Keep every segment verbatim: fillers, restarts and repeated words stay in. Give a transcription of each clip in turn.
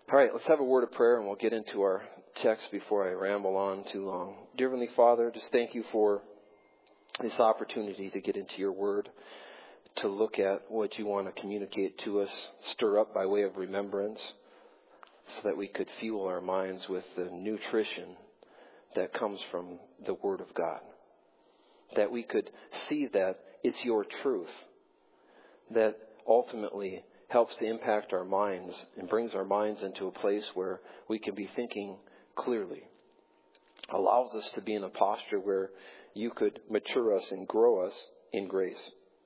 All right, let's have a word of prayer and we'll get into our text before I ramble on too long. Dear Heavenly Father, just thank you for this opportunity to get into your word, to look at what you want to communicate to us, stir up by way of remembrance, so that we could fuel our minds with the nutrition that comes from the Word of God. That we could see that it's your truth that ultimately helps to impact our minds and brings our minds into a place where we can be thinking clearly. Allows us to be in a posture where you could mature us and grow us in grace.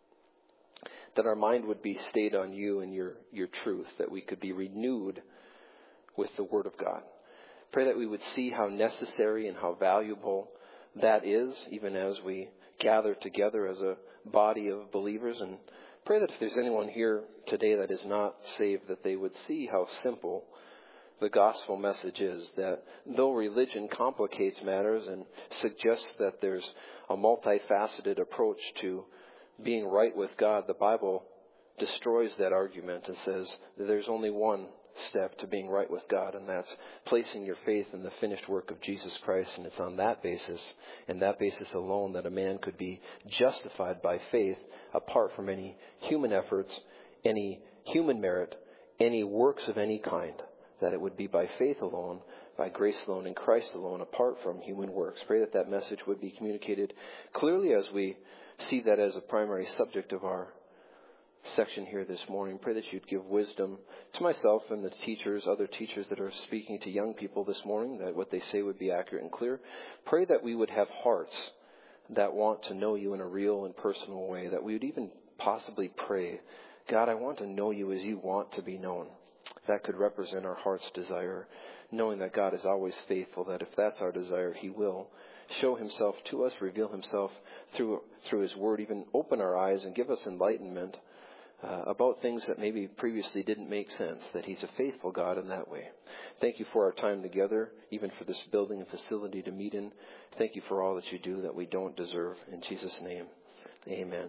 That our mind would be stayed on you and your, your truth. That we could be renewed with the Word of God. Pray that we would see how necessary and how valuable that is, even as we gather together as a body of believers. And pray that if there's anyone here today that is not saved, that they would see how simple the gospel message is. That though religion complicates matters and suggests that there's a multifaceted approach to being right with God, the Bible destroys that argument and says that there's only one step to being right with God, and that's placing your faith in the finished work of Jesus Christ. And it's on that basis, and that basis alone, that a man could be justified by faith apart from any human efforts, any human merit, any works of any kind. That it would be by faith alone, by grace alone, in Christ alone, apart from human works. Pray that that message would be communicated clearly as we see that as a primary subject of our section here this morning. Pray that you'd give wisdom to myself and the teachers, other teachers that are speaking to young people this morning, that what they say would be accurate and clear. Pray that we would have hearts that want to know you in a real and personal way, that we would even possibly pray, God, I want to know you as you want to be known. That could represent our heart's desire, knowing that God is always faithful, that if that's our desire, He will show Himself to us, reveal Himself through through His Word, even open our eyes and give us enlightenment uh, about things that maybe previously didn't make sense, that He's a faithful God in that way. Thank you for our time together, even for this building and facility to meet in. Thank you for all that you do that we don't deserve. In Jesus' name, amen.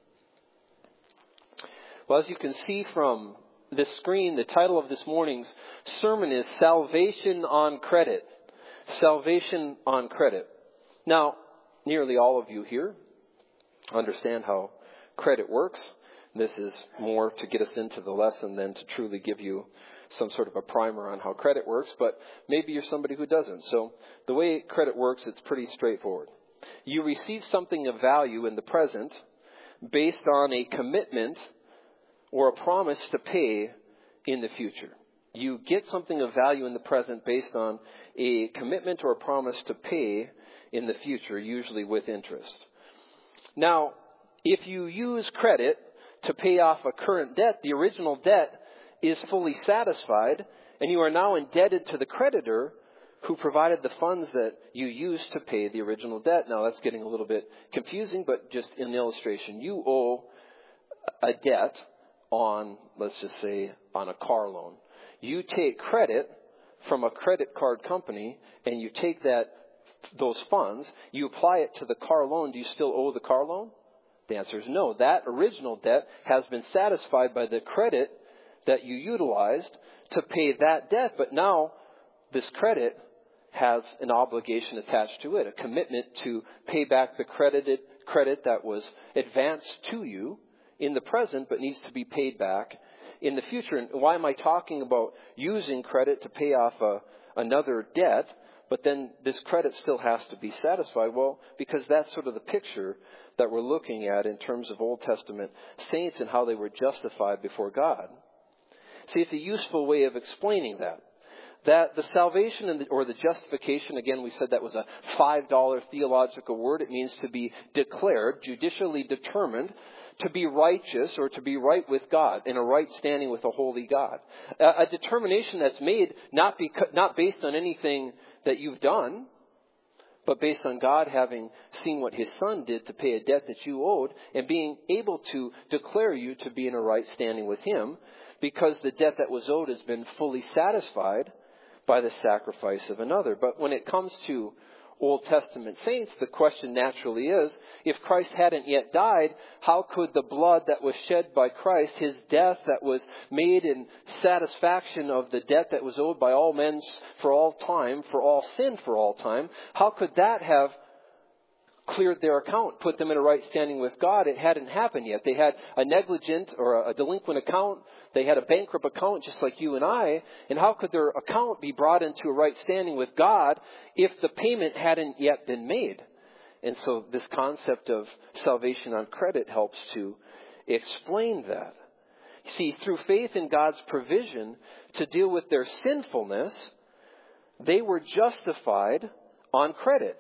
Well, as you can see from this screen, the title of this morning's sermon is Salvation on Credit. Salvation on credit. Now, nearly all of you here understand how credit works. This is more to get us into the lesson than to truly give you some sort of a primer on how credit works, but maybe you're somebody who doesn't. So the way credit works, it's pretty straightforward. You receive something of value in the present based on a commitment or a promise to pay in the future. You get something of value in the present based on a commitment or a promise to pay in the future, usually with interest. Now, if you use credit to pay off a current debt, the original debt is fully satisfied, and you are now indebted to the creditor who provided the funds that you used to pay the original debt. Now, that's getting a little bit confusing, but just in the illustration, you owe a debt on, let's just say, on a car loan. You take credit from a credit card company and you take that those funds, you apply it to the car loan. Do you still owe the car loan? The answer is no. That original debt has been satisfied by the credit that you utilized to pay that debt. But now this credit has an obligation attached to it, a commitment to pay back the credited credit that was advanced to you in the present, but needs to be paid back in the future. And why am I talking about using credit to pay off a, another debt, but then this credit still has to be satisfied? Well, because that's sort of the picture that we're looking at in terms of Old Testament saints and how they were justified before God. See, it's a useful way of explaining that. That the salvation and the, or the justification, again, we said that was a five dollar theological word. It means to be declared, judicially determined, to be righteous or to be right with God, in a right standing with a holy God. A, a determination that's made not, beca- not based on anything that you've done, but based on God having seen what His Son did to pay a debt that you owed and being able to declare you to be in a right standing with Him because the debt that was owed has been fully satisfied by the sacrifice of another. But when it comes to Old Testament saints, the question naturally is, if Christ hadn't yet died, how could the blood that was shed by Christ, his death that was made in satisfaction of the debt that was owed by all men for all time, for all sin for all time, how could that have cleared their account, put them in a right standing with God? It hadn't happened yet. They had a negligent or a delinquent account. They had a bankrupt account just like you and I. And how could their account be brought into a right standing with God if the payment hadn't yet been made? And so this concept of salvation on credit helps to explain that. You see, through faith in God's provision to deal with their sinfulness, they were justified on credit.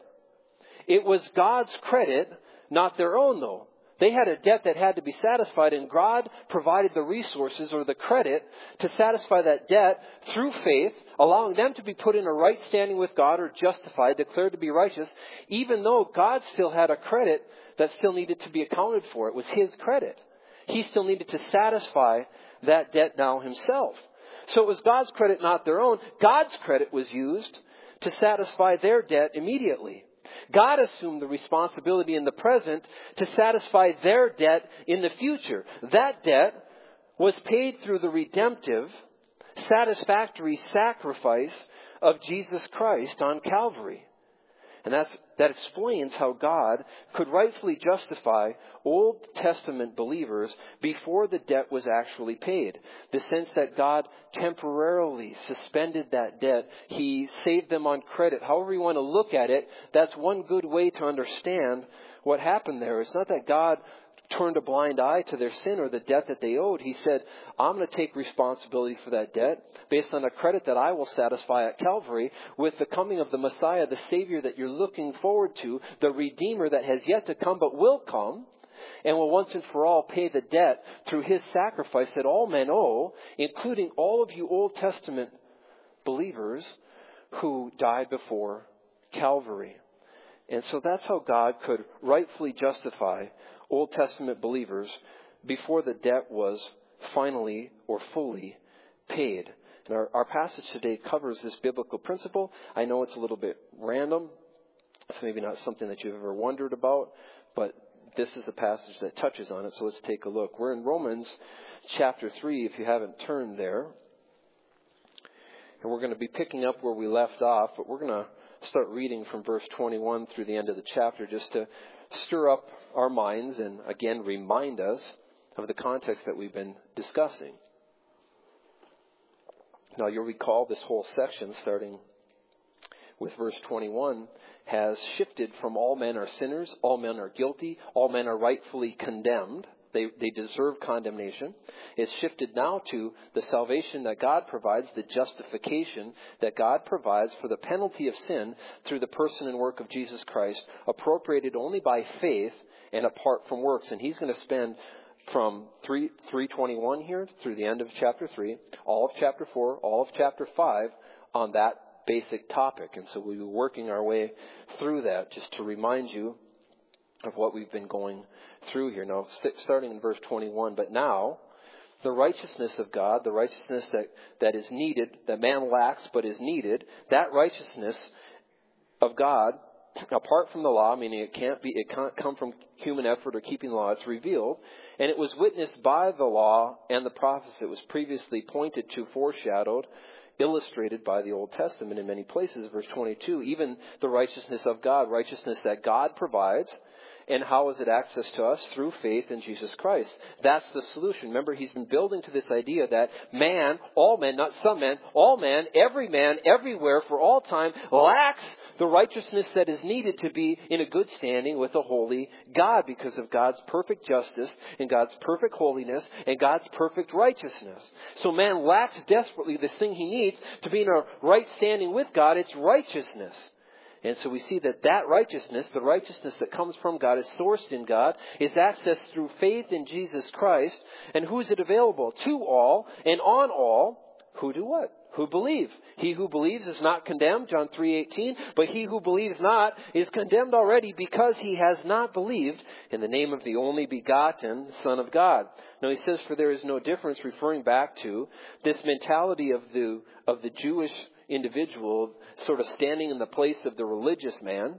It was God's credit, not their own, though. They had a debt that had to be satisfied, and God provided the resources or the credit to satisfy that debt through faith, allowing them to be put in a right standing with God or justified, declared to be righteous, even though God still had a credit that still needed to be accounted for. It was His credit. He still needed to satisfy that debt now Himself. So it was God's credit, not their own. God's credit was used to satisfy their debt immediately. God assumed the responsibility in the present to satisfy their debt in the future. That debt was paid through the redemptive, satisfactory sacrifice of Jesus Christ on Calvary. And that's, that explains how God could rightfully justify Old Testament believers before the debt was actually paid. The sense that God temporarily suspended that debt. He saved them on credit. However you want to look at it, that's one good way to understand what happened there. It's not that God turned a blind eye to their sin or the debt that they owed. He said, I'm going to take responsibility for that debt based on a credit that I will satisfy at Calvary with the coming of the Messiah, the Savior that you're looking forward to, the Redeemer that has yet to come but will come, and will once and for all pay the debt through His sacrifice that all men owe, including all of you Old Testament believers who died before Calvary. And so that's how God could rightfully justify Old Testament believers before the debt was finally or fully paid. And our, our passage today covers this biblical principle. I know it's a little bit random. It's maybe not something that you've ever wondered about, but this is a passage that touches on it. So let's take a look. We're in Romans chapter three, if you haven't turned there. And we're going to be picking up where we left off, but we're going to start reading from verse twenty-one through the end of the chapter just to stir up our minds and again remind us of the context that we've been discussing. Now you'll recall this whole section starting with verse twenty-one has shifted from all men are sinners, all men are guilty, all men are rightfully condemned. They, they deserve condemnation. It's shifted now to the salvation that God provides, the justification that God provides for the penalty of sin through the person and work of Jesus Christ, appropriated only by faith and apart from works. And he's going to spend from three twenty-one here through the end of chapter three, all of chapter four, all of chapter five on that basic topic. And so we'll be working our way through that just to remind you of what we've been going through here. Now, starting in verse twenty-one, but now the righteousness of God, the righteousness that, that is needed, that man lacks but is needed, that righteousness of God, apart from the law, meaning it can't be, it can't come from human effort or keeping the law, it's revealed, and it was witnessed by the law and the prophets. It was previously pointed to, foreshadowed, illustrated by the Old Testament in many places. Verse twenty-two, even the righteousness of God, righteousness that God provides. And how is it accessed to us? Through faith in Jesus Christ. That's the solution. Remember, he's been building to this idea that man, all men, not some men, all man, every man, everywhere, for all time, lacks the righteousness that is needed to be in a good standing with a holy God because of God's perfect justice and God's perfect holiness and God's perfect righteousness. So man lacks desperately this thing he needs to be in a right standing with God. It's righteousness. And so we see that that righteousness, the righteousness that comes from God, is sourced in God, is accessed through faith in Jesus Christ. And who is it available? To all and on all who do what? Who believe. He who believes is not condemned, John three eighteen, but he who believes not is condemned already because he has not believed in the name of the only begotten Son of God. Now he says, for there is no difference, referring back to this mentality of the of the Jewish individual sort of standing in the place of the religious man.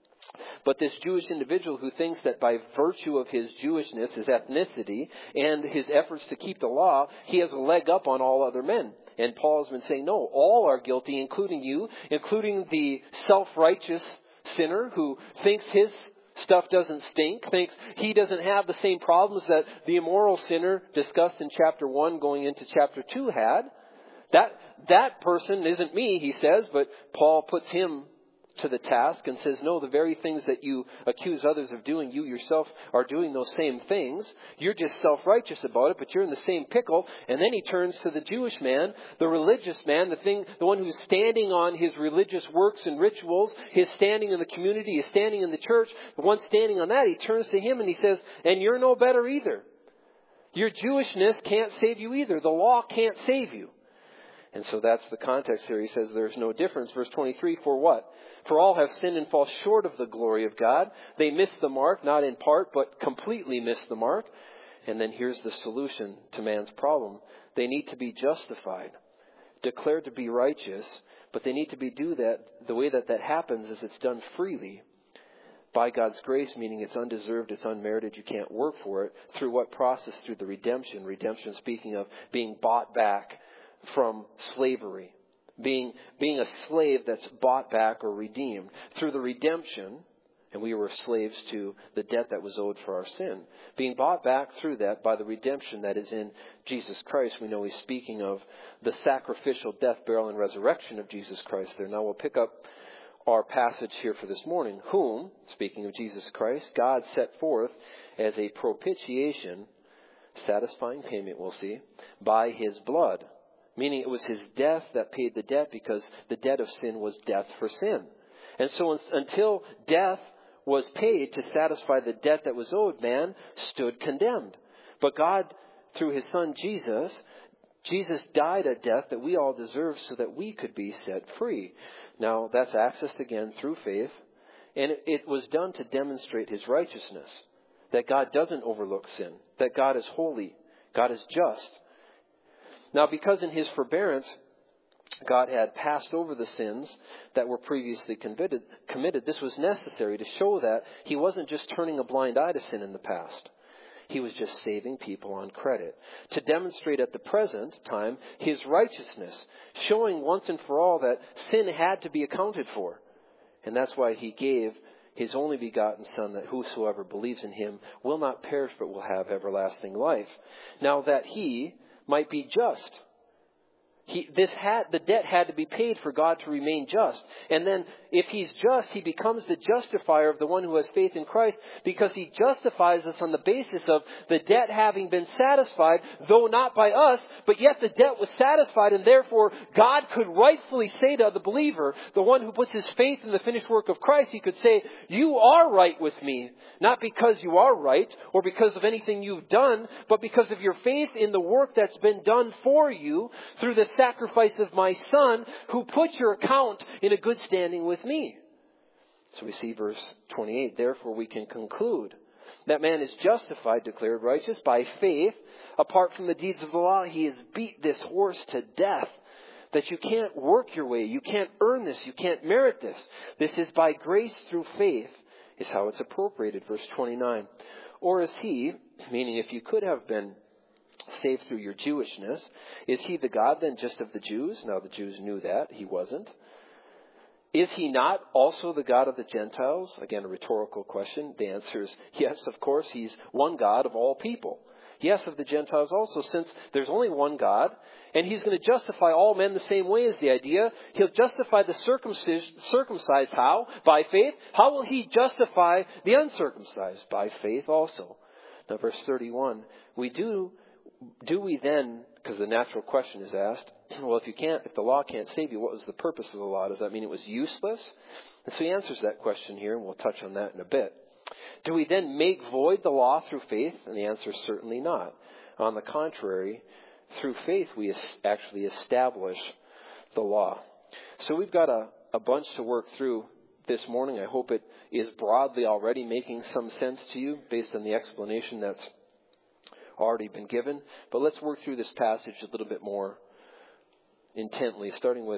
But this Jewish individual who thinks that by virtue of his Jewishness, his ethnicity, and his efforts to keep the law, he has a leg up on all other men. And Paul has been saying, no, all are guilty, including you, including the self-righteous sinner who thinks his stuff doesn't stink, thinks he doesn't have the same problems that the immoral sinner discussed in chapter one going into chapter two had. That, that person isn't me, he says, but Paul puts him to the task and says, no, the very things that you accuse others of doing, you yourself are doing those same things. You're just self-righteous about it, but you're in the same pickle. And then he turns to the Jewish man, the religious man, the thing, the one who's standing on his religious works and rituals, his standing in the community, his standing in the church, the one standing on that. He turns to him and he says, and you're no better either. Your Jewishness can't save you either. The law can't save you. And so that's the context here. He says there's no difference. Verse twenty-three, for what? For all have sinned and fall short of the glory of God. They miss the mark, not in part, but completely miss the mark. And then here's the solution to man's problem. They need to be justified, declared to be righteous, but they need to be do that. The way that that happens is it's done freely by God's grace, meaning it's undeserved, it's unmerited, you can't work for it. Through what process? Through the redemption. Redemption speaking of being bought back from slavery. Being, being a slave that's bought back or redeemed. Through the redemption, and we were slaves to the debt that was owed for our sin. Being bought back through that by the redemption that is in Jesus Christ. We know he's speaking of the sacrificial death, burial, and resurrection of Jesus Christ there. Now we'll pick up our passage here for this morning. Whom, speaking of Jesus Christ, God set forth as a propitiation, satisfying payment, we'll see, by his blood. Meaning it was his death that paid the debt, because the debt of sin was death for sin. And so until death was paid to satisfy the debt that was owed, man stood condemned. But God, through his son Jesus, Jesus died a death that we all deserve so that we could be set free. Now that's accessed again through faith. And it, it was done to demonstrate his righteousness. That God doesn't overlook sin. That God is holy. God is just. Now, because in his forbearance, God had passed over the sins that were previously committed, committed, this was necessary to show that he wasn't just turning a blind eye to sin in the past. He was just saving people on credit. To demonstrate at the present time his righteousness, showing once and for all that sin had to be accounted for. And that's why he gave his only begotten Son, that whosoever believes in him will not perish but will have everlasting life. Now that he might be just. He, this had, the debt had to be paid for God to remain just. And then if he's just, he becomes the justifier of the one who has faith in Christ, because he justifies us on the basis of the debt having been satisfied, though not by us, but yet the debt was satisfied, and therefore God could rightfully say to the believer, the one who puts his faith in the finished work of Christ, he could say, you are right with me, not because you are right or because of anything you've done, but because of your faith in the work that's been done for you through the sacrifice of my Son, who put your account in a good standing with me. So we see verse twenty-eight, therefore we can conclude that man is justified, declared righteous by faith. Apart from the deeds of the law, he has beat this horse to death. That you can't work your way, you can't earn this, you can't merit this. This is by grace through faith, is how it's appropriated. Verse twenty-nine, or is he, meaning if you could have been saved through your Jewishness, is he the God then just of the Jews? Now the Jews knew that. He wasn't. Is he not also the God of the Gentiles? Again, a rhetorical question. The answer is yes, of course. He's one God of all people. Yes, of the Gentiles also, since there's only one God, and he's going to justify all men the same way is the idea. He'll justify the circumcised, circumcised how? By faith. How will he justify the uncircumcised? By faith also. Now verse thirty-one, we do Do we then, because the natural question is asked, well, if you can't, if the law can't save you, what was the purpose of the law? Does that mean it was useless? And so he answers that question here, and we'll touch on that in a bit. Do we then make void the law through faith? And the answer is certainly not. On the contrary, through faith we actually establish the law. So we've got a, a bunch to work through this morning. I hope it is broadly already making some sense to you based on the explanation that's already been given. But let's work through this passage a little bit more intently, starting with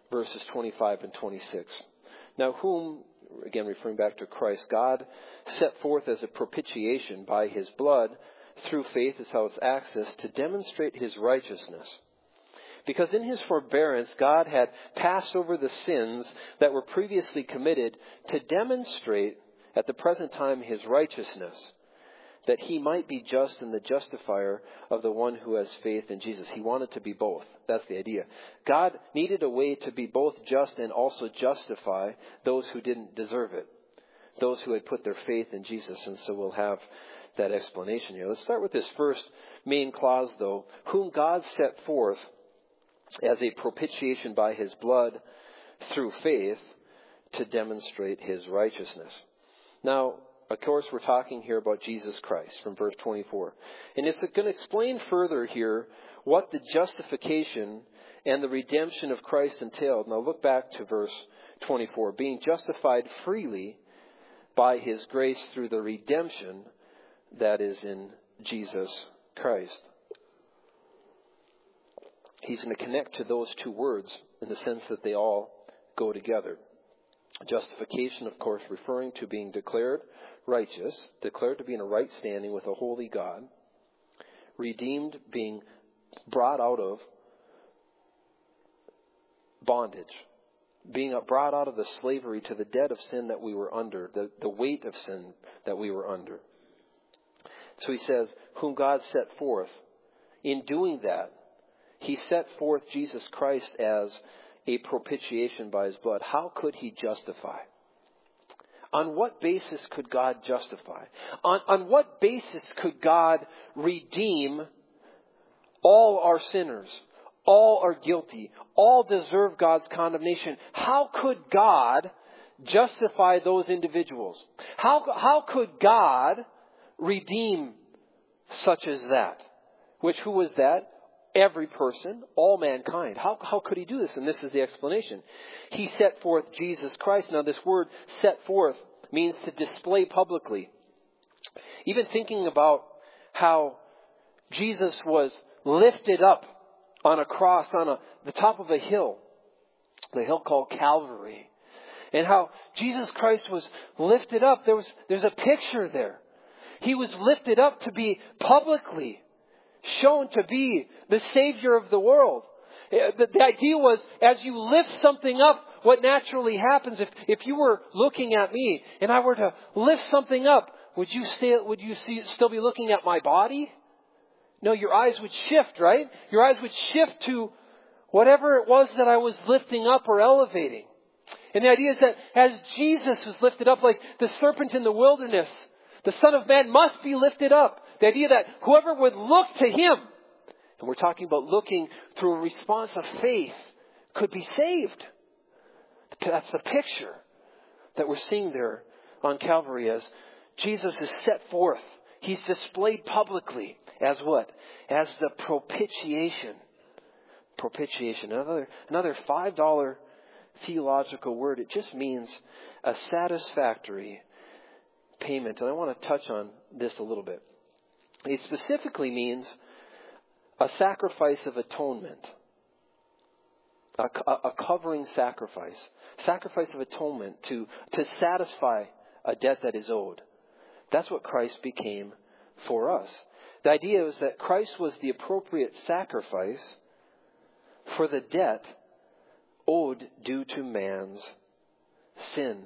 verses twenty-five and twenty-six. Now whom, again referring back to Christ, God set forth as a propitiation by his blood through faith as how it's access to demonstrate his righteousness. Because in his forbearance, God had passed over the sins that were previously committed to demonstrate at the present time his righteousness, that he might be just and the justifier of the one who has faith in Jesus. He wanted to be both. That's the idea. God needed a way to be both just and also justify those who didn't deserve it, those who had put their faith in Jesus. And so we'll have that explanation here. Let's start with this first main clause, though. Whom God set forth as a propitiation by his blood through faith to demonstrate his righteousness. Now, of course, we're talking here about Jesus Christ from verse twenty-four. And it's going to explain further here what the justification and the redemption of Christ entailed. Now look back to verse twenty-four. Being justified freely by his grace through the redemption that is in Jesus Christ. He's going to connect to those two words in the sense that they all go together. Justification, of course, referring to being declared righteous, declared to be in a right standing with a holy God. Redeemed, being brought out of bondage. Being brought out of the slavery to the debt of sin that we were under, the, the weight of sin that we were under. So he says, whom God set forth. In doing that, he set forth Jesus Christ as a propitiation by his blood. How could he justify? On what basis could God justify? On, on what basis could God redeem all our sinners? All are guilty. All deserve God's condemnation. How could God justify those individuals? How, how could God redeem such as that? Which, who was that? Every person, all mankind. How, how could he do this? And this is the explanation. He set forth Jesus Christ. Now this word set forth means to display publicly. Even thinking about how Jesus was lifted up on a cross on a, the top of a hill, the hill called Calvary. And how Jesus Christ was lifted up. There was, there's a picture there. He was lifted up to be publicly shown to be the Savior of the world. The, the idea was, as you lift something up, what naturally happens, if, if you were looking at me and I were to lift something up, would you stay, would you see, still be looking at my body? No, your eyes would shift, right? Your eyes would shift to whatever it was that I was lifting up or elevating. And the idea is that as Jesus was lifted up, like the serpent in the wilderness, the Son of Man must be lifted up. The idea that whoever would look to him, and we're talking about looking through a response of faith, could be saved. That's the picture that we're seeing there on Calvary as Jesus is set forth. He's displayed publicly as what? As the propitiation. Propitiation. Another, another five dollar theological word. It just means a satisfactory payment. And I want to touch on this a little bit. It specifically means a sacrifice of atonement. A, a covering sacrifice. Sacrifice of atonement to, to satisfy a debt that is owed. That's what Christ became for us. The idea is that Christ was the appropriate sacrifice for the debt owed due to man's sin.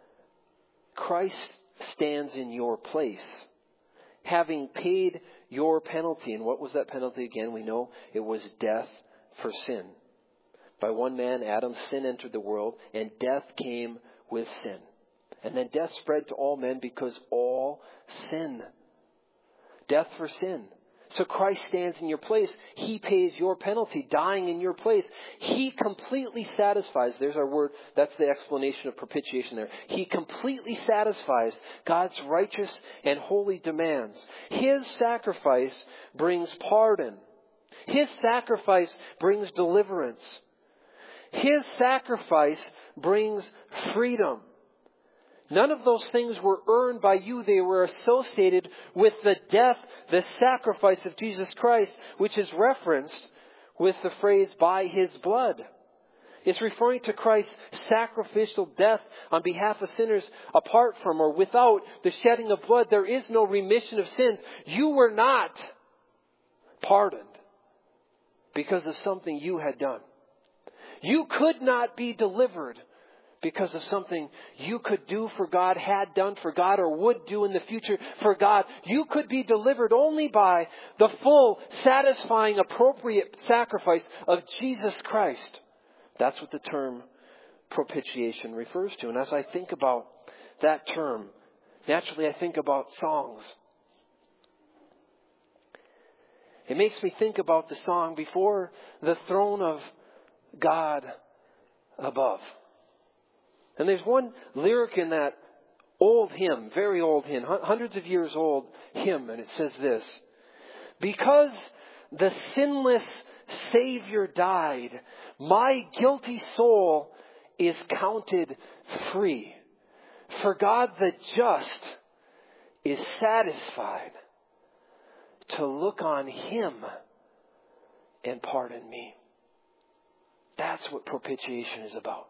Christ stands in your place, having paid your penalty. And what was that penalty again? We know it was death for sin. By one man, Adam, sin entered the world, and death came with sin. And then death spread to all men because all sin. Death for sin. So Christ stands in your place. He pays your penalty, dying in your place. He completely satisfies. There's our word. That's the explanation of propitiation there. He completely satisfies God's righteous and holy demands. His sacrifice brings pardon. His sacrifice brings deliverance. His sacrifice brings freedom. None of those things were earned by you. They were associated with the death, the sacrifice of Jesus Christ, which is referenced with the phrase, by his blood. is referring to Christ's sacrificial death on behalf of sinners. Apart from or without the shedding of blood, there is no remission of sins. You were not pardoned because of something you had done. You could not be delivered because of something you could do for God, had done for God, or would do in the future for God. You could be delivered only by the full, satisfying, appropriate sacrifice of Jesus Christ. That's what the term propitiation refers to. And as I think about that term, naturally I think about songs. It makes me think about the song, Before the Throne of God Above. And there's one lyric in that old hymn, very old hymn, hundreds of years old hymn, and it says this: because the sinless Savior died, my guilty soul is counted free. For God the just is satisfied to look on Him and pardon me. That's what propitiation is about.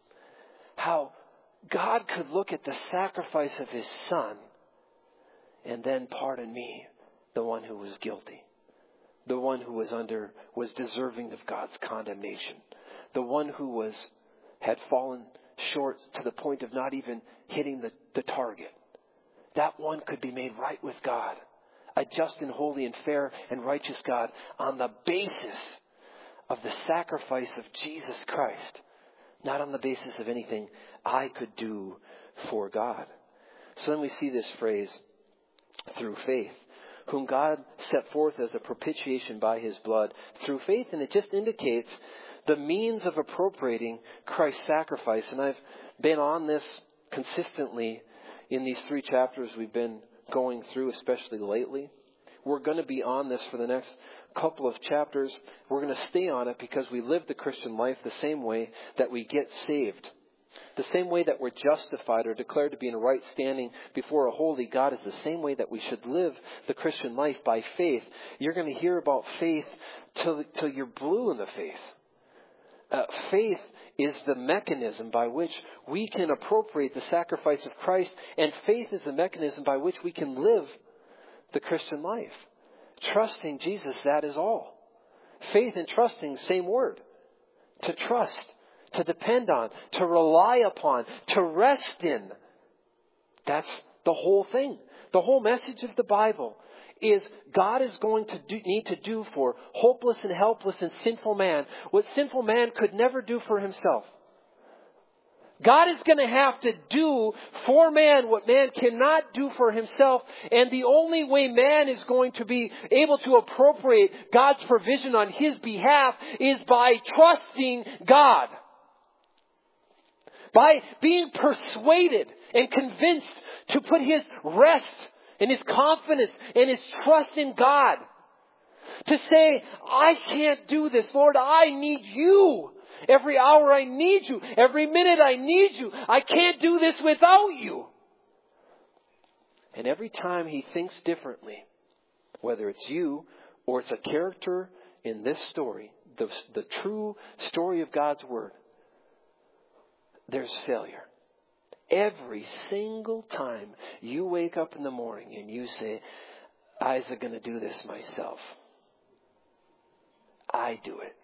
How God could look at the sacrifice of His Son and then pardon me, the one who was guilty. The one who was under, was deserving of God's condemnation. The one who was, had fallen short to the point of not even hitting the, the target. That one could be made right with God. A just and holy and fair and righteous God on the basis of the sacrifice of Jesus Christ. Not on the basis of anything I could do for God. So then we see this phrase, through faith, whom God set forth as a propitiation by His blood, through faith. And it just indicates the means of appropriating Christ's sacrifice. And I've been on this consistently in these three chapters we've been going through, especially lately. We're going to be on this for the next couple of chapters. We're going to stay on it because we live the Christian life the same way that we get saved. The same way that we're justified or declared to be in right standing before a holy God is the same way that we should live the Christian life, by faith. You're going to hear about faith till, till you're blue in the face. Uh, faith is the mechanism by which we can appropriate the sacrifice of Christ, and faith is the mechanism by which we can live the Christian life. Trusting Jesus, that is all. Faith and trusting, same word. To trust, to depend on, to rely upon, to rest in. That's the whole thing. The whole message of the Bible is God is going to do, need to do for hopeless and helpless and sinful man what sinful man could never do for himself. God is going to have to do for man what man cannot do for himself. And the only way man is going to be able to appropriate God's provision on his behalf is by trusting God. By being persuaded and convinced to put his rest and his confidence and his trust in God. To say, I can't do this, Lord, I need you. Every hour I need you. Every minute I need you. I can't do this without you. And every time he thinks differently, whether it's you or it's a character in this story, the, the true story of God's Word, there's failure. Every single time you wake up in the morning and you say, I'm going to do this myself. I do it.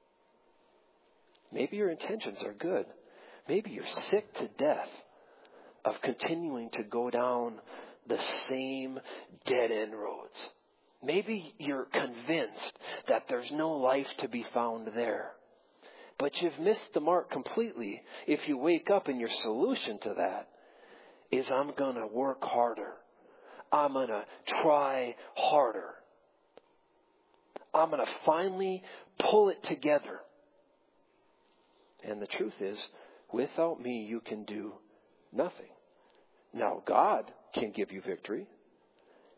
Maybe your intentions are good. Maybe you're sick to death of continuing to go down the same dead-end roads. Maybe you're convinced that there's no life to be found there. But you've missed the mark completely if you wake up and your solution to that is, I'm going to work harder. I'm going to try harder. I'm going to finally pull it together. And the truth is, without me, you can do nothing. Now, God can give you victory.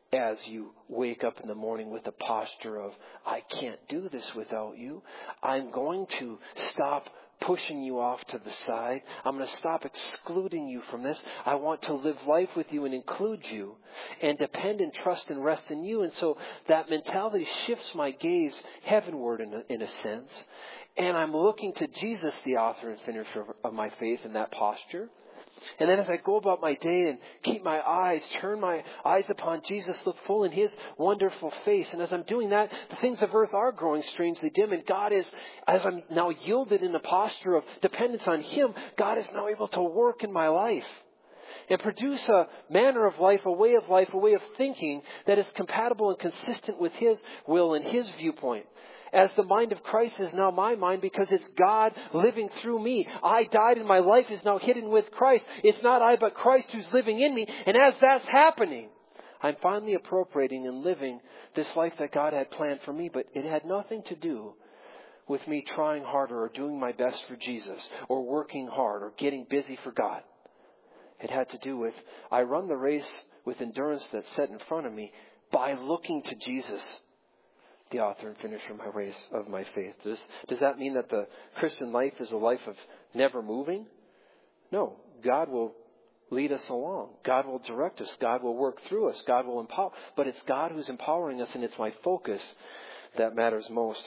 as you wake up in the morning with a posture of, I can't do this without you. I'm going to stop pushing you off to the side. I'm going to stop excluding you from this. I want to live life with you and include you and depend and trust and rest in you. And so that mentality shifts my gaze heavenward in a, in a sense. And I'm looking to Jesus, the author and finisher of, of my faith, in that posture. And then as I go about my day and keep my eyes, turn my eyes upon Jesus, look full in His wonderful face. And as I'm doing that, the things of earth are growing strangely dim. And God is, as I'm now yielded in a posture of dependence on Him, God is now able to work in my life and produce a manner of life, a way of life, a way of thinking that is compatible and consistent with His will and His viewpoint. As the mind of Christ is now my mind because it's God living through me. I died and my life is now hidden with Christ. It's not I but Christ who's living in me. And as that's happening, I'm finally appropriating and living this life that God had planned for me. But it had nothing to do with me trying harder or doing my best for Jesus or working hard or getting busy for God. It had to do with I run the race with endurance that's set in front of me by looking to Jesus, the author and finisher of my race of my faith. Does, does that mean that the Christian life is a life of never moving? No. God will lead us along. God will direct us. God will work through us. God will empower. But it's God who's empowering us, and it's my focus that matters most.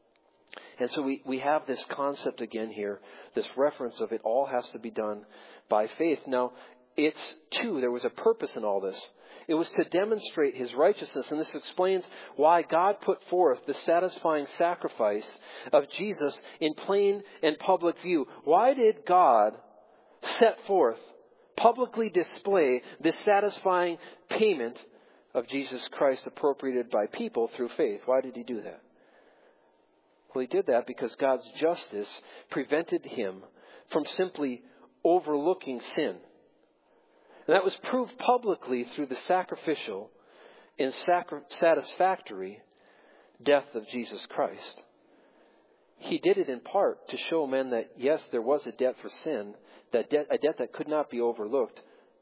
And so we, we have this concept again here, this reference of it all has to be done by faith. Now, it's two. There was a purpose in all this. It was to demonstrate His righteousness. And this explains why God put forth the satisfying sacrifice of Jesus in plain and public view. Why did God set forth, publicly display this satisfying payment of Jesus Christ appropriated by people through faith? Why did He do that? Well, He did that because God's justice prevented Him from simply overlooking sin. And that was proved publicly through the sacrificial and sacri- satisfactory death of Jesus Christ. He did it in part to show men that, yes, there was a debt for sin, that debt, a debt that could not be overlooked,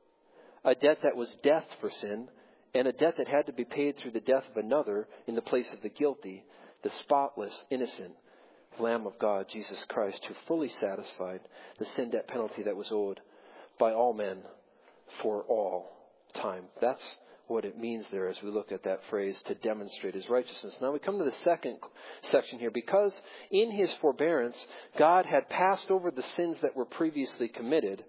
a debt that was death for sin, and a debt that had to be paid through the death of another in the place of the guilty, the spotless, innocent Lamb of God, Jesus Christ, who fully satisfied the sin debt penalty that was owed by all men for all time. That's what it means there as we look at that phrase, to demonstrate His righteousness. Now we come to the second section here. Because in His forbearance, God had passed over the sins that were previously committed,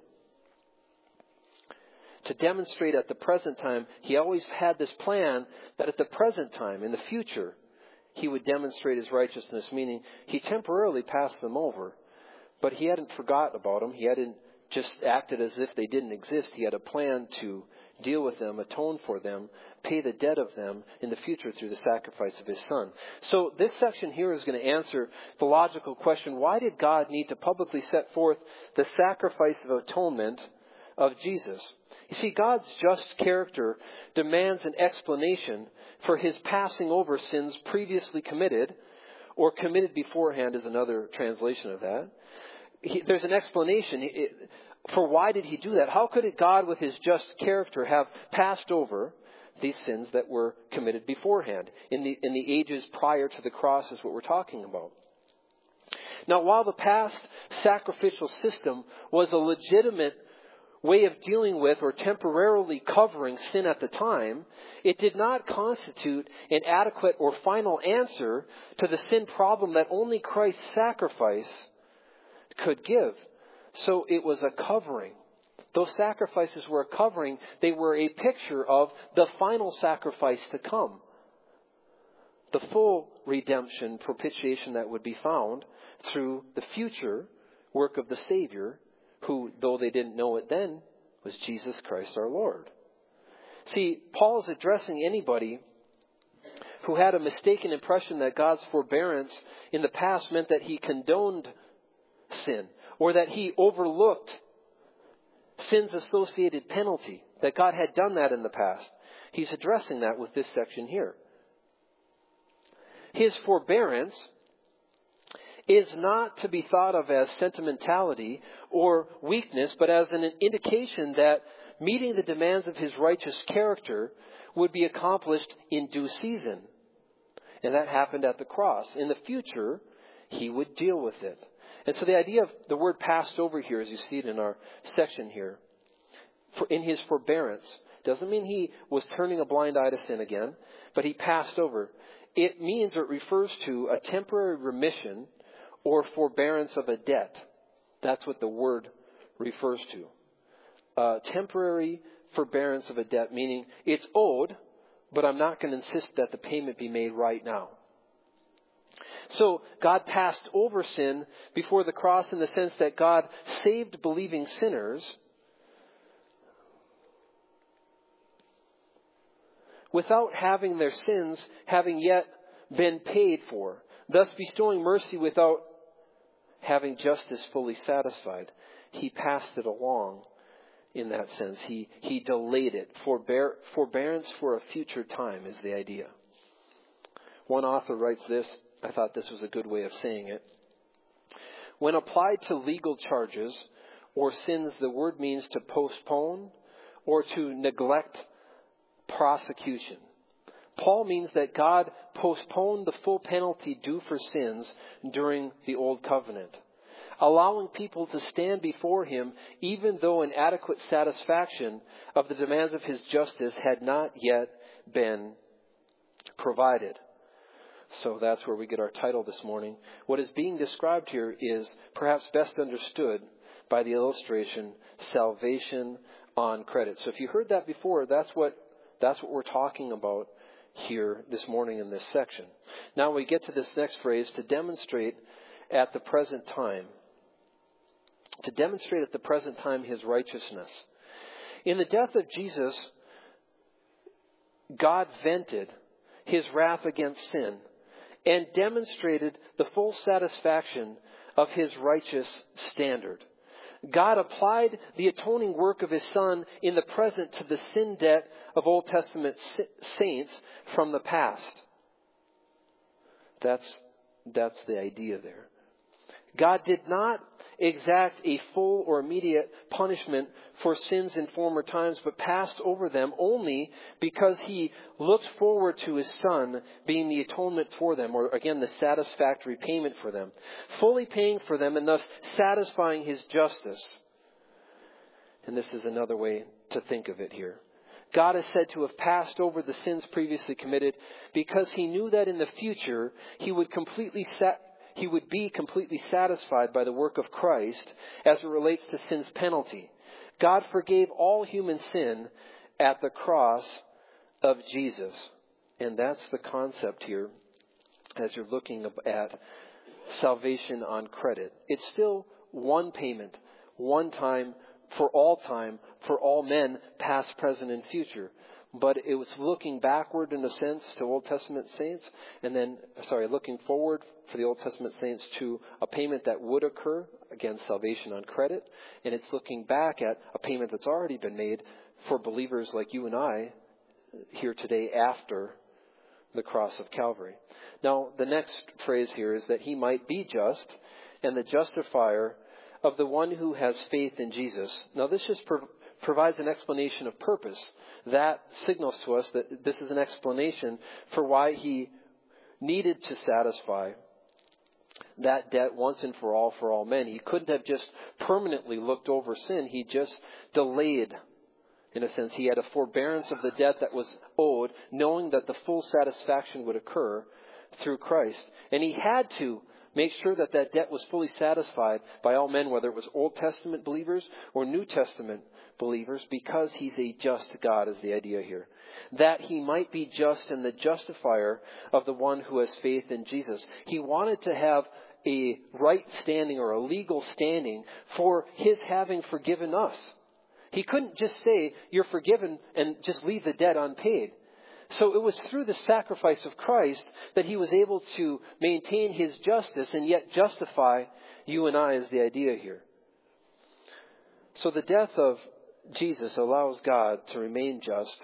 to demonstrate at the present time, He always had this plan that at the present time, in the future, He would demonstrate His righteousness, meaning He temporarily passed them over, but He hadn't forgotten about them. He hadn't just acted as if they didn't exist. He had a plan to deal with them, atone for them, pay the debt of them in the future through the sacrifice of His Son. So this section here is going to answer the logical question, why did God need to publicly set forth the sacrifice of atonement of Jesus? You see, God's just character demands an explanation for His passing over sins previously committed, or committed beforehand is another translation of that. He, there's an explanation it, for why did He do that. How could it, God, with His just character, have passed over these sins that were committed beforehand in the in the ages prior to the cross is what we're talking about. Now, while the past sacrificial system was a legitimate way of dealing with or temporarily covering sin at the time, it did not constitute an adequate or final answer to the sin problem that only Christ's sacrifice could give. So it was a covering. Those sacrifices were a covering. They were a picture of the final sacrifice to come. The full redemption, propitiation that would be found through the future work of the Savior, who, though they didn't know it then, was Jesus Christ our Lord. See, Paul is addressing anybody who had a mistaken impression that God's forbearance in the past meant that He condoned sin, or that He overlooked sin's associated penalty, that God had done that in the past. He's addressing that with this section here. His forbearance is not to be thought of as sentimentality or weakness, but as an indication that meeting the demands of His righteous character would be accomplished in due season. And that happened at the cross. In the future, he would deal with it. And so the idea of the word passed over here, as you see it in our section here, for in his forbearance, doesn't mean he was turning a blind eye to sin again, but he passed over. It means, or it refers to, a temporary remission or forbearance of a debt. That's what the word refers to. Uh, temporary forbearance of a debt, meaning it's owed, but I'm not going to insist that the payment be made right now. So God passed over sin before the cross in the sense that God saved believing sinners without having their sins having yet been paid for, thus bestowing mercy without having justice fully satisfied. He passed it along in that sense. He, he delayed it. Forbear, forbearance for a future time is the idea. One author writes this. I thought this was a good way of saying it. When applied to legal charges or sins, the word means to postpone or to neglect prosecution. Paul means that God postponed the full penalty due for sins during the Old Covenant, allowing people to stand before him even though an adequate satisfaction of the demands of his justice had not yet been provided. So that's where we get our title this morning. What is being described here is perhaps best understood by the illustration, salvation on credit. So if you heard that before, that's what that's what we're talking about here this morning in this section. Now we get to this next phrase, to demonstrate at the present time. To demonstrate at the present time his righteousness. In the death of Jesus, God vented his wrath against sin and demonstrated the full satisfaction of his righteous standard. God applied the atoning work of his Son in the present to the sin debt of Old Testament saints from the past. That's, that's the idea there. God did not exact a full or immediate punishment for sins in former times, but passed over them only because he looked forward to his Son being the atonement for them, or again, the satisfactory payment for them, fully paying for them and thus satisfying his justice. And this is another way to think of it here. God is said to have passed over the sins previously committed because he knew that in the future he would completely set He would be completely satisfied by the work of Christ as it relates to sin's penalty. God forgave all human sin at the cross of Jesus. And that's the concept here as you're looking at salvation on credit. It's still one payment, one time, for all time, for all men, past, present, and future. But it was looking backward in a sense to Old Testament saints, and then, sorry, looking forward for the Old Testament saints to a payment that would occur, again, salvation on credit. And it's looking back at a payment that's already been made for believers like you and I here today after the cross of Calvary. Now, the next phrase here is that he might be just and the justifier of the one who has faith in Jesus. Now, this just pro- provides an explanation of purpose. That signals to us that this is an explanation for why he needed to satisfy that debt once and for all for all men. He couldn't have just permanently looked over sin. He just delayed, in a sense. He had a forbearance of the debt that was owed, knowing that the full satisfaction would occur through Christ. And he had to make sure that that debt was fully satisfied by all men, whether it was Old Testament believers or New Testament believers, because he's a just God is the idea here. That he might be just and the justifier of the one who has faith in Jesus. He wanted to have a right standing or a legal standing for his having forgiven us. He couldn't just say, you're forgiven, and just leave the debt unpaid. So it was through the sacrifice of Christ that he was able to maintain his justice and yet justify you and I, is the idea here. So the death of Jesus allows God to remain just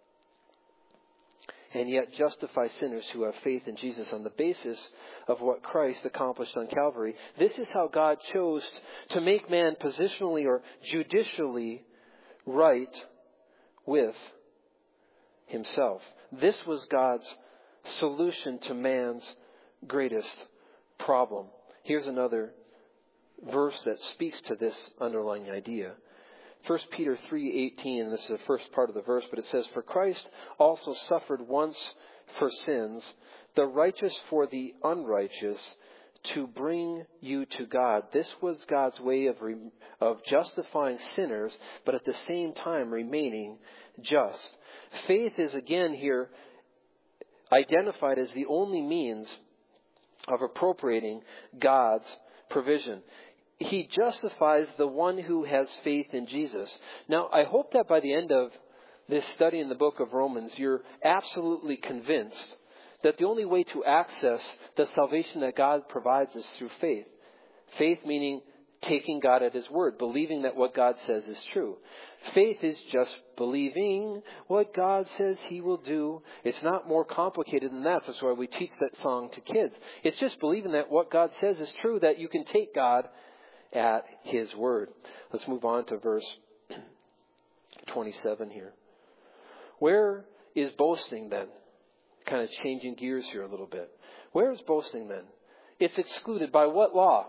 and yet justify sinners who have faith in Jesus on the basis of what Christ accomplished on Calvary. This is how God chose to make man positionally or judicially right with himself. This was God's solution to man's greatest problem. Here's another verse that speaks to this underlying idea. First Peter three eighteen, and this is the first part of the verse, but it says, "For Christ also suffered once for sins, the righteous for the unrighteous, to bring you to God." This was God's way of re- of justifying sinners, but at the same time remaining just. Faith is again here identified as the only means of appropriating God's provision. He justifies the one who has faith in Jesus. Now, I hope that by the end of this study in the book of Romans, you're absolutely convinced that the only way to access the salvation that God provides is through faith. Faith meaning taking God at his word, believing that what God says is true. Faith is just believing what God says he will do. It's not more complicated than that. That's why we teach that song to kids. It's just believing that what God says is true, that you can take God at his word. Let's move on to verse twenty-seven here. Where is boasting then? Kind of changing gears here a little bit. Where is boasting then? It's excluded by what law?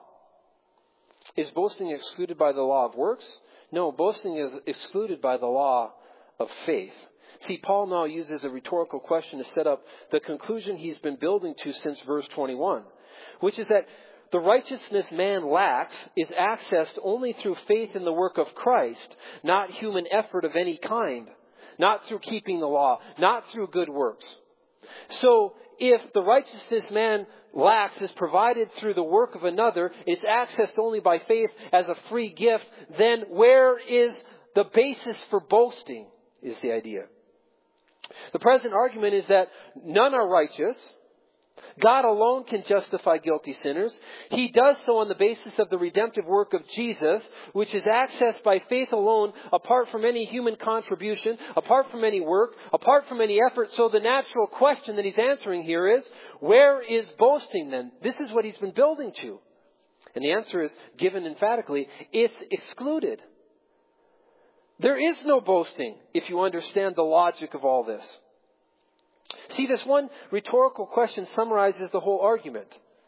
Is boasting excluded by the law of works? No, boasting is excluded by the law of faith. See, Paul now uses a rhetorical question to set up the conclusion he's been building to since verse twenty-one, which is that the righteousness man lacks is accessed only through faith in the work of Christ, not human effort of any kind, not through keeping the law, not through good works. So if the righteousness man lacks is provided through the work of another, it's accessed only by faith as a free gift, then where is the basis for boasting, is the idea. The present argument is that none are righteous. God alone can justify guilty sinners. He does so on the basis of the redemptive work of Jesus, which is accessed by faith alone, apart from any human contribution, apart from any work, apart from any effort. So the natural question that he's answering here is, where is boasting then? This is what he's been building to. And the answer is, given emphatically, it's excluded. There is no boasting if you understand the logic of all this. See, this one rhetorical question summarizes the whole argument.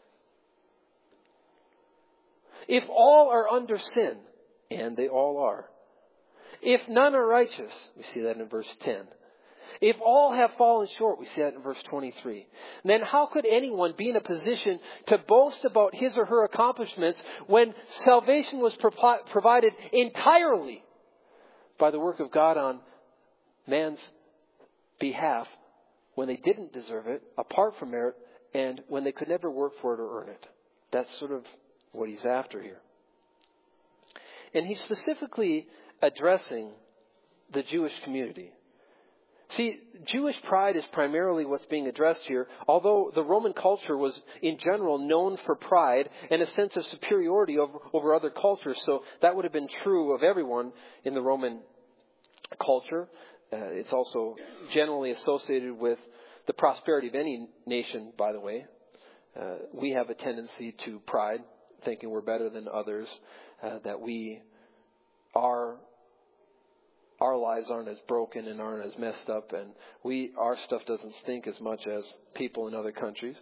If all are under sin, and they all are, if none are righteous, we see that in verse ten. If all have fallen short, we see that in verse twenty-three. Then how could anyone be in a position to boast about his or her accomplishments when salvation was pro- provided entirely by the work of God on man's behalf, when they didn't deserve it, apart from merit, and when they could never work for it or earn it? That's sort of what he's after here. And he's specifically addressing the Jewish community. See, Jewish pride is primarily what's being addressed here, although the Roman culture was in general known for pride and a sense of superiority over, over other cultures. So that would have been true of everyone in the Roman culture. Uh, it's also generally associated with the prosperity of any nation, by the way. Uh, we have a tendency to pride, thinking we're better than others, uh, that we are, our lives aren't as broken and aren't as messed up, and we our stuff doesn't stink as much as people in other countries.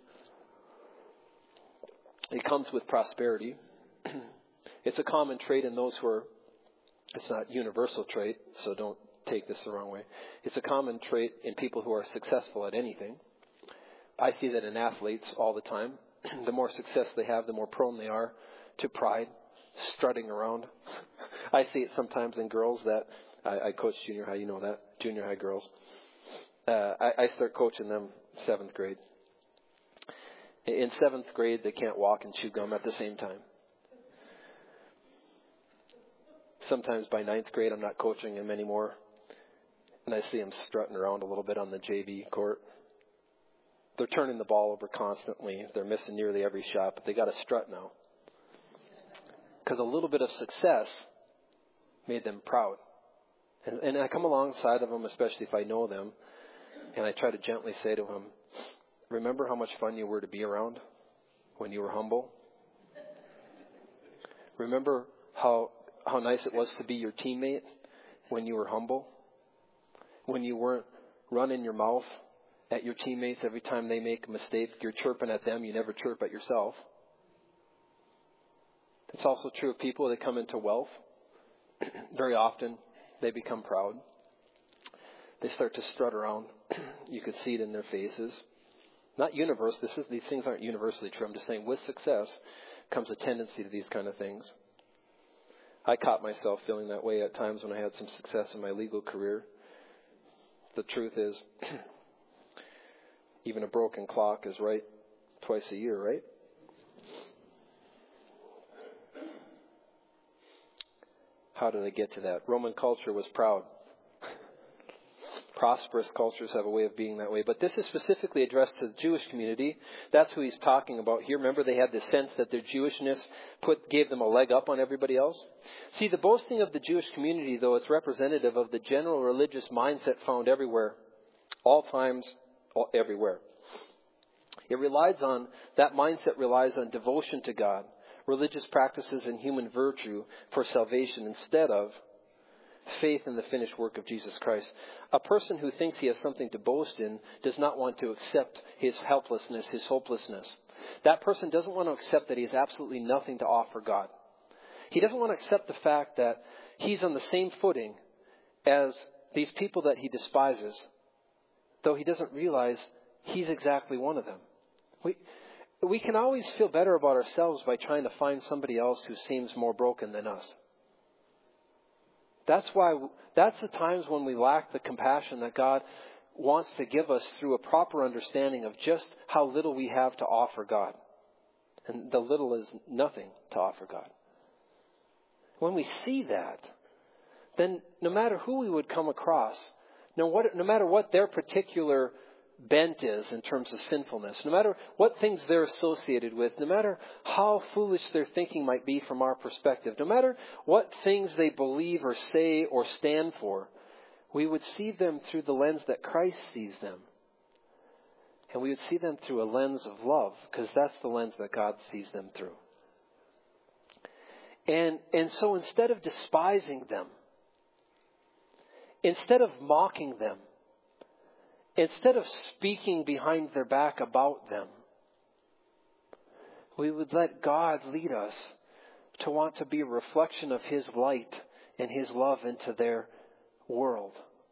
It comes with prosperity. It's a common trait in those who are, it's not a universal trait, so don't take this the wrong way. It's a common trait in people who are successful at anything. I see that in athletes all the time. The more success they have, the more prone they are to pride, strutting around. I see it sometimes in girls that I, I coach junior high. You know that, junior high girls. Uh, I, I start coaching them seventh grade. In seventh grade, they can't walk and chew gum at the same time. Sometimes by ninth grade, I'm not coaching them anymore. And I see them strutting around a little bit on the J V court. They're turning the ball over constantly. They're missing nearly every shot, but they got to strut now. Because a little bit of success made them proud. And, and I come alongside of them, especially if I know them, and I try to gently say to them, remember how much fun you were to be around when you were humble? Remember how how nice it was to be your teammate when you were humble? When you weren't run in your mouth at your teammates every time they make a mistake. You're chirping at them. You never chirp at yourself. It's also true of people that come into wealth. Very often, they become proud. They start to strut around. You could see it in their faces. Not universal. This is, these things aren't universally true. I'm just saying with success comes a tendency to these kind of things. I caught myself feeling that way at times when I had some success in my legal career. The truth is, even a broken clock is right twice a year, right? How did I get to that? Roman culture was proud. Prosperous cultures have a way of being that way. But this is specifically addressed to the Jewish community. That's who he's talking about here. Remember, they had this sense that their Jewishness put gave them a leg up on everybody else. See, the boasting of the Jewish community, though, it's representative of the general religious mindset found everywhere, all times, all, everywhere. It relies on, that mindset relies on devotion to God, religious practices, and human virtue for salvation instead of faith in the finished work of Jesus Christ. A person who thinks he has something to boast in does not want to accept his helplessness, his hopelessness. That person doesn't want to accept that he has absolutely nothing to offer God. He doesn't want to accept the fact that he's on the same footing as these people that he despises, though he doesn't realize he's exactly one of them. We, we can always feel better about ourselves by trying to find somebody else who seems more broken than us. That's why, that's the times when we lack the compassion that God wants to give us through a proper understanding of just how little we have to offer God. And the little is nothing to offer God. When we see that, then no matter who we would come across, no, what, no matter what their particular bent is in terms of sinfulness, no matter what things they're associated with, no matter how foolish their thinking might be from our perspective, no matter what things they believe or say or stand for, we would see them through the lens that Christ sees them. And we would see them through a lens of love, because that's the lens that God sees them through. And, and so instead of despising them, instead of mocking them, instead of speaking behind their back about them, we would let God lead us to want to be a reflection of His light and His love into their world.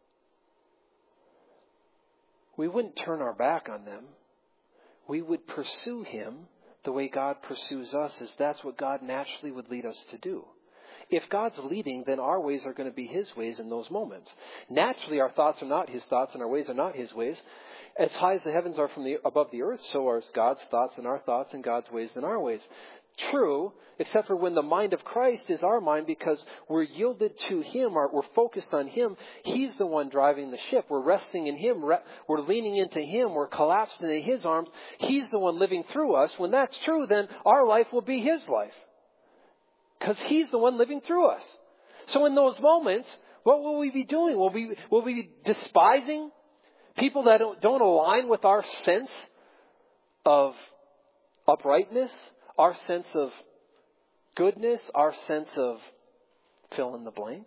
We wouldn't turn our back on them. We would pursue Him the way God pursues us, as that's what God naturally would lead us to do. If God's leading, then our ways are going to be His ways in those moments. Naturally, our thoughts are not His thoughts and our ways are not His ways. As high as the heavens are from the above the earth, so are God's thoughts and our thoughts and God's ways than our ways. True, except for when the mind of Christ is our mind, because we're yielded to Him, or we're focused on Him. He's the one driving the ship. We're resting in Him. We're leaning into Him. We're collapsed into His arms. He's the one living through us. When that's true, then our life will be His life, because He's the one living through us. So in those moments, what will we be doing? Will we, will we be despising people that don't, don't align with our sense of uprightness, our sense of goodness, our sense of fill in the blank?